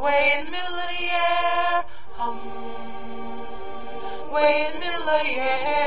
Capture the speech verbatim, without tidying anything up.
way in the middle of the air, hum, way in the middle of the air.